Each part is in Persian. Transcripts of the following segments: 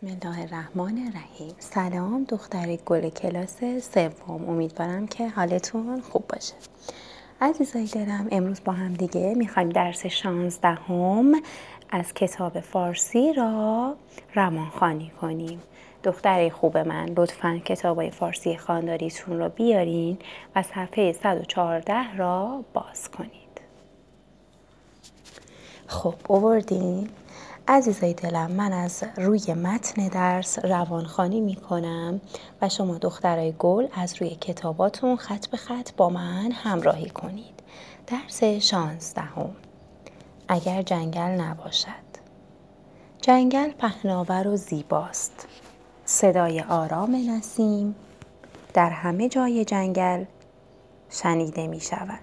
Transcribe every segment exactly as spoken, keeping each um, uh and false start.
بسم الله الرحمن الرحیم. سلام دختر گل کلاس سوم، امیدوارم که حالتون خوب باشه. عزیزای دلم، امروز با هم دیگه میخوایم درس شانزدهم از کتاب فارسی را روانخوانی کنیم. دختر خوب من، لطفاً کتابای فارسی خوانداریتون رو بیارین و صفحه صد و چهارده را باز کنید. خب آوردین؟ عزیزای دلم، من از روی متن درس روانخوانی می کنم و شما دخترای گل از روی کتاباتون خط به خط با من همراهی کنید. درس شانزدهم. اگر جنگل نباشد. جنگل پهناور و زیباست. صدای آرام نسیم در همه جای جنگل شنیده می شود.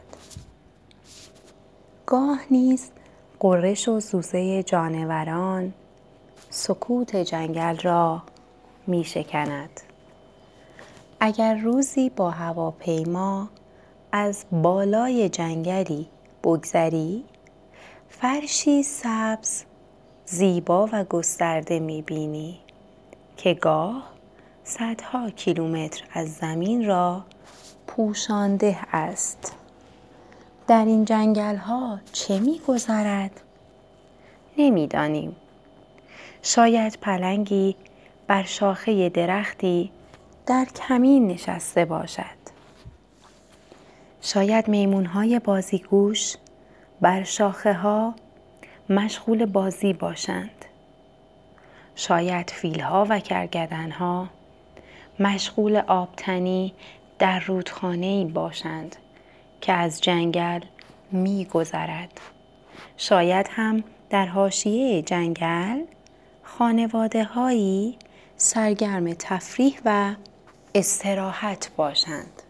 گاه نیز غرش و زوزه جانوران سکوت جنگل را می شکند. اگر روزی با هواپیما از بالای جنگلی بگذری، فرشی سبز زیبا و گسترده می بینی که گاه صدها کیلومتر از زمین را پوشانده است. در این جنگل ها چه می گذرد؟ نمی دانیم. شاید پلنگی بر شاخه درختی در کمین نشسته باشد. شاید میمون های بازیگوش بر شاخه ها مشغول بازی باشند. شاید فیل ها و کرگدن ها مشغول آبتنی در رودخانه‌ای باشند که از جنگل می گذرد. شاید هم در حاشیه جنگل خانواده هایی سرگرم تفریح و استراحت باشند.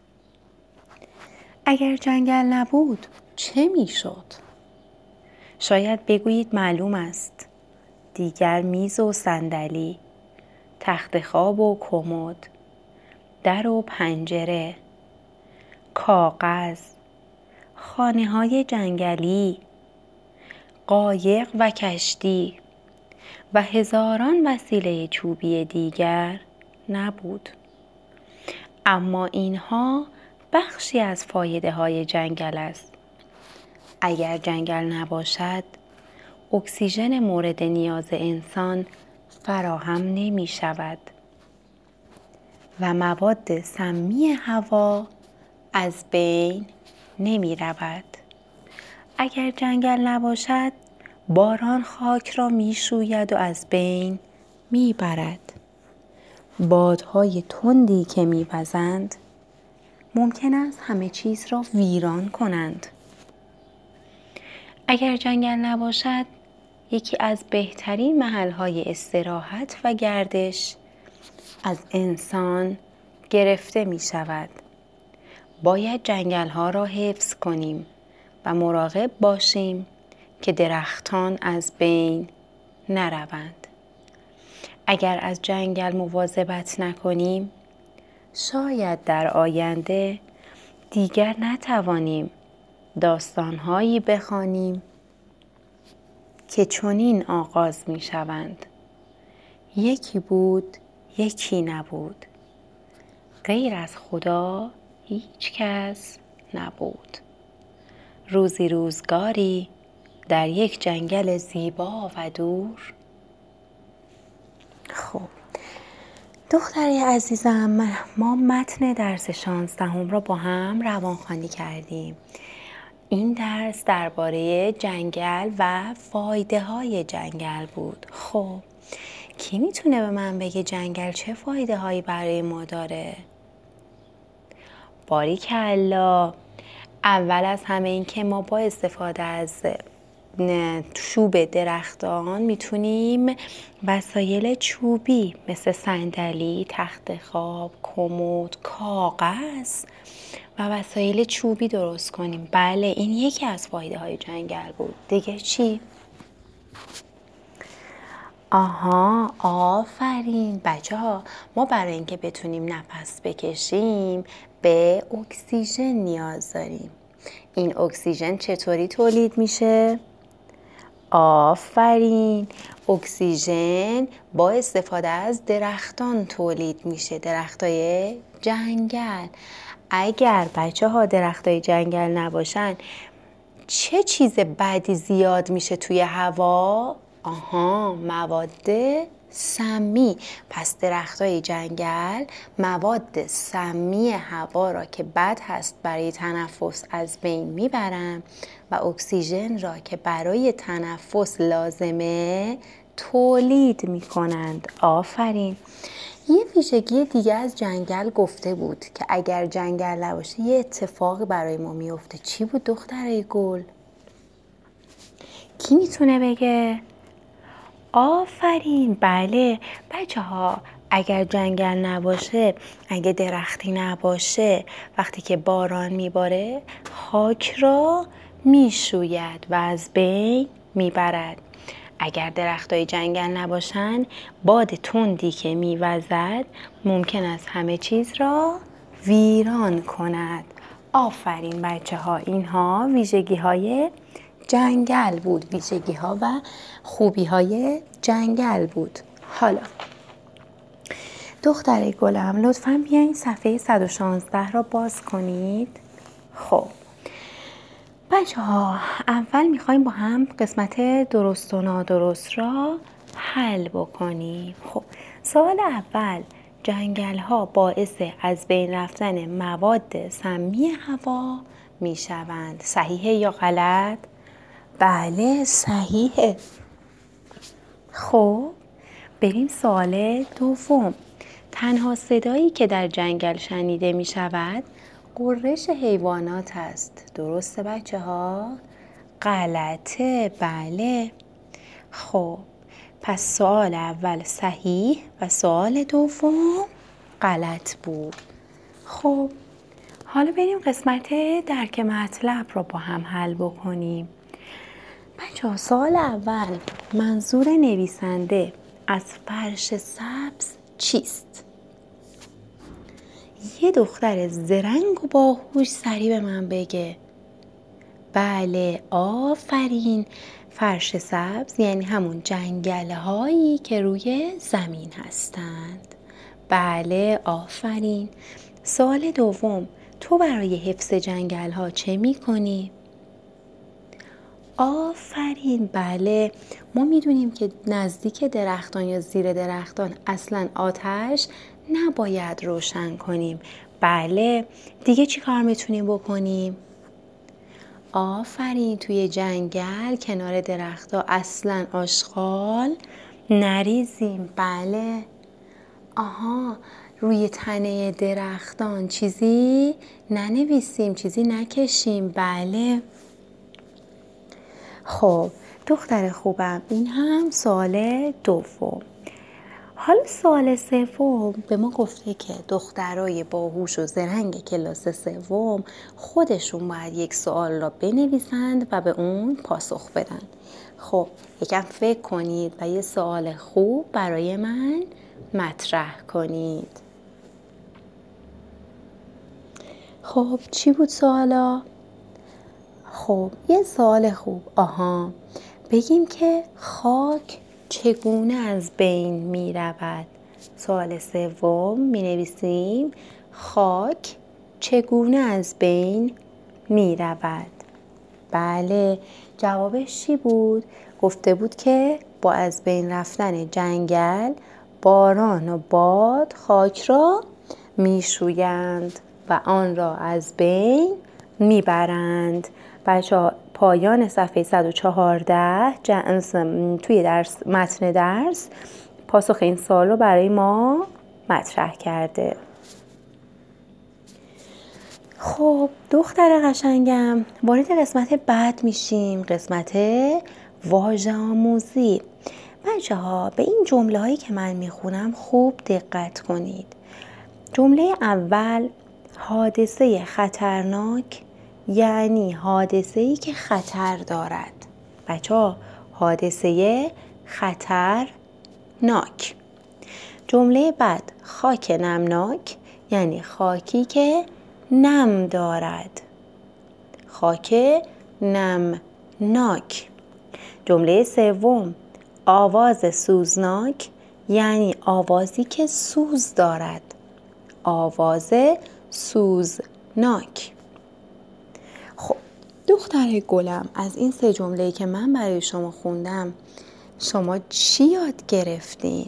اگر جنگل نبود چه می شد؟ شاید بگویید معلوم است. دیگر میز و صندلی، تخت خواب و کمد، در و پنجره، کاغذ، خانه های جنگلی، قایق و کشتی و هزاران وسیله چوبی دیگر نبود. اما اینها بخشی از فایده های جنگل است. اگر جنگل نباشد، اکسیژن مورد نیاز انسان فراهم نمی شود و مواد سمی هوا از بین نمی رود. اگر جنگل نباشد، باران خاک را می شوید و از بین می برد. بادهای تندی که می وزند ممکن است همه چیز را ویران کنند. اگر جنگل نباشد، یکی از بهترین محلهای استراحت و گردش از انسان گرفته می شود. باید جنگل ها را حفظ کنیم و مراقب باشیم که درختان از بین نروند. اگر از جنگل مواظبت نکنیم، شاید در آینده دیگر نتوانیم داستانهایی بخوانیم که چنین آغاز می شوند. یکی بود، یکی نبود. غیر از خدا هیچ کس نبود. روزی روزگاری در یک جنگل زیبا و دور. خب دختری عزیزم، ما متن درس شانزدهم را با هم روانخوانی کردیم. این درس درباره جنگل و فایده های جنگل بود. خب کی میتونه به من بگه جنگل چه فایده هایی برای ما داره؟ باریکلا. اول از همه این که ما با استفاده از چوب درختان میتونیم وسایل چوبی مثل صندلی، تخت خواب، کمد، کاغذ و وسایل چوبی درست کنیم. بله، این یکی از فایده های جنگل بود. دیگه چی؟ آها، آفرین بچه ها. ما برای اینکه بتونیم نفس بکشیم به اکسیژن نیاز داریم. این اکسیژن چطوری تولید میشه؟ آفرین. اکسیژن با استفاده از درختان تولید میشه، درختای جنگل. اگر بچه ها درختای جنگل نباشن چه چیز بدی زیاد میشه توی هوا؟ آها، مواد سمی. پس درختای جنگل مواد سمی هوا را که بد هست برای تنفس از بین میبرن و اکسیژن را که برای تنفس لازمه تولید میکنند. آفرین. یه ویژگی دیگه از جنگل گفته بود که اگر جنگل نباشه یه اتفاقی برای ما میفته. چی بود دخترای گل؟ کی میتونه بگه؟ آفرین، بله بچه ها، اگر جنگل نباشه، اگه درختی نباشه، وقتی که باران میباره خاک را میشوید و از بین میبرد. اگر درختای جنگل نباشن باد تندی که میوزد ممکن است همه چیز را ویران کند. آفرین بچه ها، اینها ویژگی های جنگل بود، ویژگی ها و خوبی های جنگل بود. حالا دختر گلم لطفاً بیاین صفحه صد و شانزده را باز کنید. خب بچه ها، اول میخوایم با هم قسمت درست و نادرست را حل بکنیم. خب سوال اول، جنگل ها باعث از بین رفتن مواد سمی هوا میشوند. صحیحه یا غلط؟ بله صحیحه. خب بریم سوال دوم. تنها صدایی که در جنگل شنیده می شود غرش حیوانات است. درسته بچه ها؟ غلطه. بله. خب پس سوال اول صحیح و سوال دوم غلط بود. خب حالا بریم قسمت درک مطلب رو با هم حل بکنیم. بچه ها، سوال اول، منظور نویسنده از فرش سبز چیست؟ یه دختر زرنگ و باهوش سریع به من بگه. بله آفرین، فرش سبز یعنی همون جنگل هایی که روی زمین هستند. بله آفرین. سوال دوم، تو برای حفظ جنگل ها چه می کنی؟ آفرین. بله، ما میدونیم که نزدیک درختان یا زیر درختان اصلا آتش نباید روشن کنیم. بله، دیگه چی کار میتونیم بکنیم؟ آفرین، توی جنگل کنار درختان اصلا آشغال نریزیم. بله. آها، روی تنه درختان چیزی ننویسیم، چیزی نکشیم. بله. خب دختر خوبم، این هم سوال دوم. حالا سوال سوم به ما گفته که دخترای باهوش و زرنگ کلاس سوم خودشون باید یک سوال را بنویسند و به اون پاسخ بدن. خب یکم فکر کنید و یه سوال خوب برای من مطرح کنید. خب چی بود سوالا؟ خب یه سوال خوب. آها، بگیم که خاک چگونه از بین می رود؟ سوال سوم می نویسیم خاک چگونه از بین می رود؟ بله، جوابش چی بود؟ گفته بود که با از بین رفتن جنگل، باران و باد خاک را می شویند و آن را از بین می برند. بچه پایان صفحه صد و چهارده توی درس متن درس پاسخ این سوال رو برای ما مطرح کرده. خب دختر قشنگم، وارد قسمت بعد میشیم، قسمت واژه آموزی. بچه ها به این جمله هایی که من میخونم خوب دقت کنید. جمله اول، حادثه خطرناک یعنی حادثه‌ای که خطر دارد. بچه ها حادثه خطرناک. جمله بعد، خاک نمناک یعنی خاکی که نم دارد. خاک نمناک. جمله سوم، آواز سوزناک یعنی آوازی که سوز دارد. آواز سوزناک. خب دختر گلم، از این سه جمله‌ای که من برای شما خوندم شما چی یاد گرفتین؟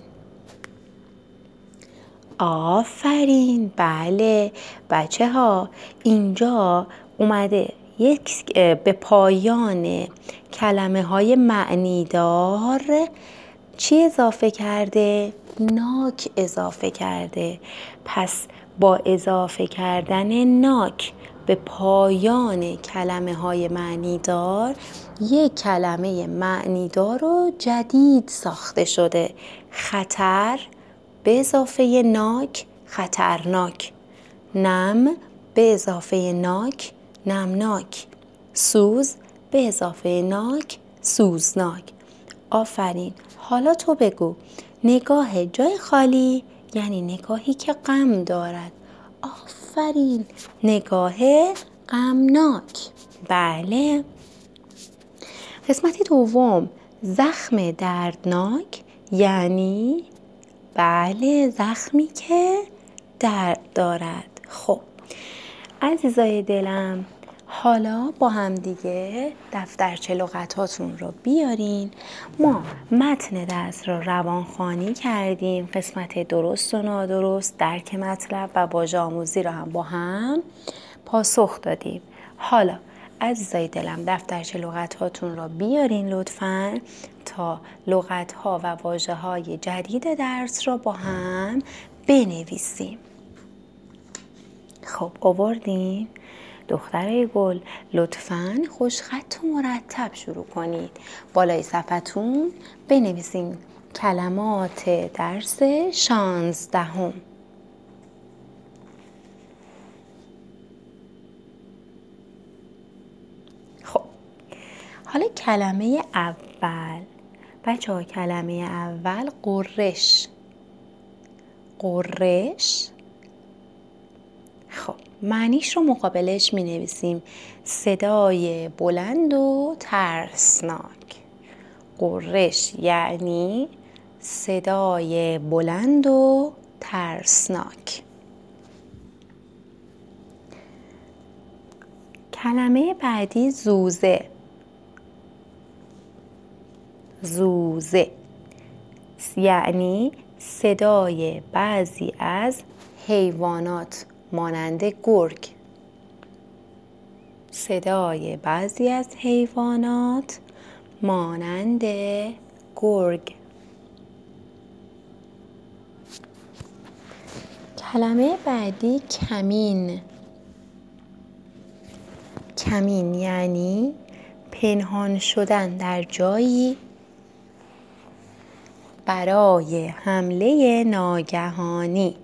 آفرین. بله بچه ها، اینجا اومده یک به پایان کلمه های معنیدار چی اضافه کرده؟ ناک اضافه کرده. پس با اضافه کردن ناک به پایان کلمه های معنیدار یک کلمه معنیدار رو جدید ساخته شده. خطر به اضافه ناک خطرناک. نم به اضافه ناک نمناک. سوز به اضافه ناک سوزناک. آفرین. حالا تو بگو، نگاه جای خالی یعنی نگاهی که غم دارد. آفرین. نگاه غمناک. بله. قسمت دوم، زخم دردناک یعنی بله زخمی که درد دارد. خب عزیزای دلم، حالا با هم دیگه دفترچه لغتاتون رو بیارین. ما متن درس رو روانخوانی کردیم، قسمت درست و نادرست، درک مطلب و واژه آموزی رو هم با هم پاسخ دادیم. حالا عزیزای دلم دفترچه لغتاتون رو بیارین لطفاً تا لغت‌ها و واژه‌های جدید درس رو با هم بنویسیم. خب آوردین؟ دخترای گل لطفاً خوشخط و مرتب شروع کنید. بالای صفحتون بنویسین کلمات درس شانزدهم. خب حالا کلمه اول بچه ها، کلمه اول غرش. غرش. خب معنیش رو مقابلش می نویسیم صدای بلند و ترسناک. غرش یعنی صدای بلند و ترسناک. کلمه بعدی زوزه. زوزه یعنی صدای بعضی از حیوانات مانند گرگ. صدای بعضی از حیوانات مانند گرگ. کلمه بعدی کمین. کمین یعنی پنهان شدن در جایی برای حمله ناگهانی.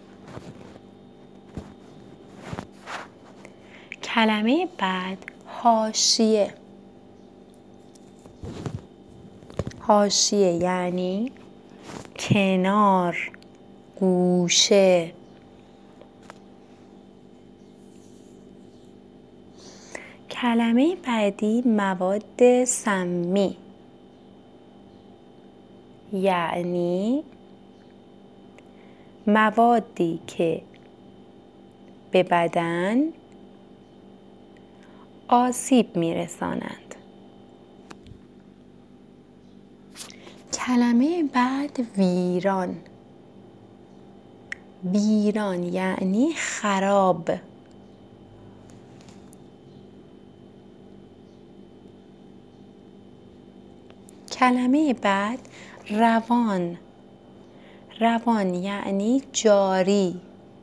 کلمه بعد حاشیه. حاشیه یعنی کنار، گوشه. کلمه بعدی مواد سمی یعنی موادی که به بدن آسیب میرسانند. کلمه بعد ویران. ویران یعنی خراب. کلمه بعد روان. روان یعنی جاری.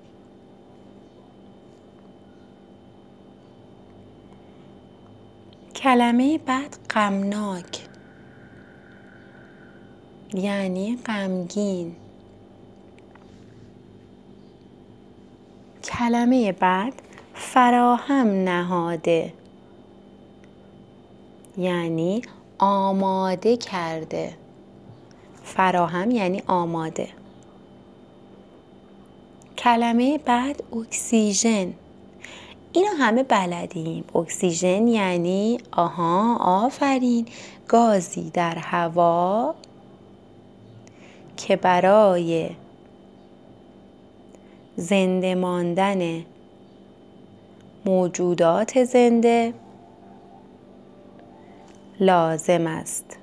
کلمه بعد غمناک یعنی غمگین. کلمه بعد فراهم نهاده یعنی آماده کرده. فراهم یعنی آماده. کلمه بعد اکسیژن. اینو همه بلدیم. اکسیژن یعنی آها آفرین گازی در هوا که برای زنده ماندن موجودات زنده لازم است.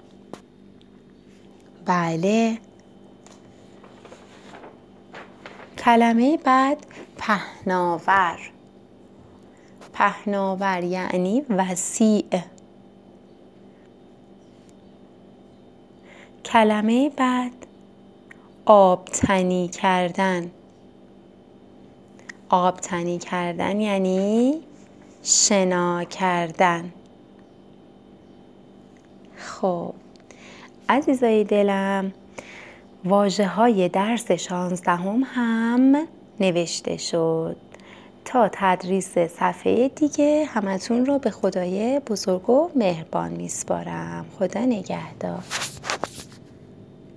بله. کلمه بعد پهناور. پهناور یعنی وسیع. کلمه بعد آبتنی کردن. آبتنی کردن یعنی شنا کردن. خب عزیزای دلم، واژه های درس شانزدهم هم نوشته شد. تا تدریس صفحه دیگه همتون رو به خدای بزرگ و مهربان میسپارم. خدا نگهدار.